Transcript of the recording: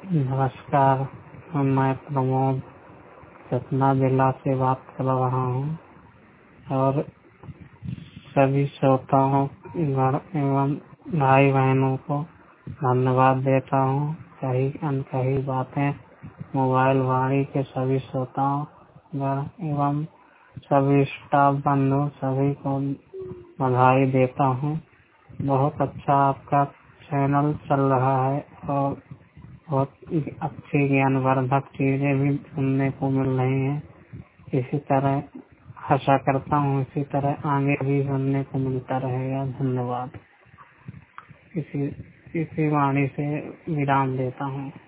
नमस्कार, मैं प्रमोद सतना जिला से बात कर रहा हूँ और सभी श्रोताओं गण एवं भाई बहनों को धन्यवाद देता हूँ। कही अनकही बातें मोबाइल वाणी के सभी श्रोताओं गण एवं सभी स्टाफ बंधु सभी को बधाई देता हूँ। बहुत अच्छा आपका चैनल चल रहा है और बहुत अच्छी ज्ञानवर्धक चीजें भी सुनने को मिल रही हैं। इसी तरह आशा करता हूँ इसी तरह आगे भी सुनने को मिलता रहेगा। धन्यवाद। इसी वाणी से विराम देता हूँ।